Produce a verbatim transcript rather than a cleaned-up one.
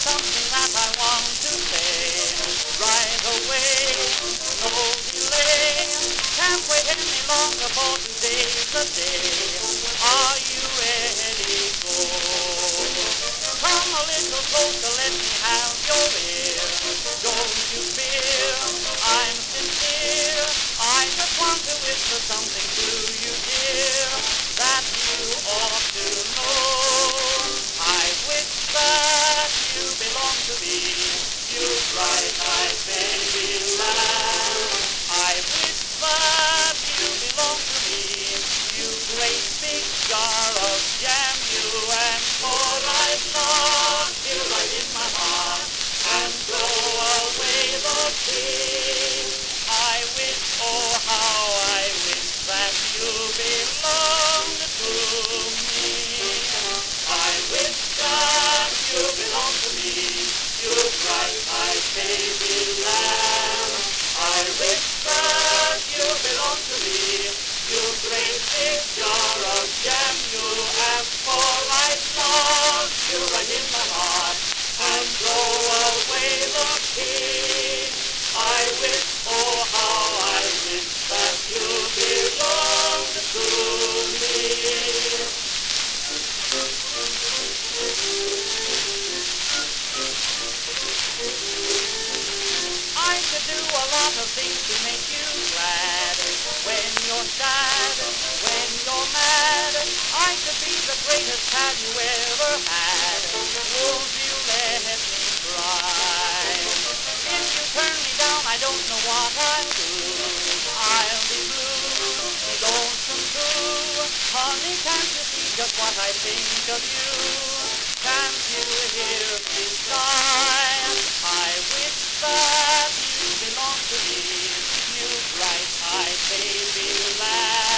something that I want to say right away. No delay, can't wait any longer for today's the day. Are you ready? Go. Come a little closer, let me have your ear. Don't you fear, I'm sincere. I just want to whisper something to you, dear, that you ought to know. I wish that you belong to me, you bright-eyed baby lamb. I wish that you belong to me, you great big jar of jam. You and for life lost you right in my heart and blow away the pain. I wish, oh how I wish that you belonged to me. I wish that you belong to me, you bright-eyed baby lamb. I wish that you belong to me, you great big jar of jam. You have for life lost you right in my heart and blow away the pain. I wish, oh how I wish that you belonged to me. I could do a lot of things to make you glad. When you're sad, when you're mad, I could be the greatest pal you ever had. Won't you let me try? If you turn me down, I don't know what I'll do. I'll be blue, lonesome too. Honey, can't you see just what I think of you? Can't you hear me sigh? I wish that you belong to me, you bright-eyed baby lamb.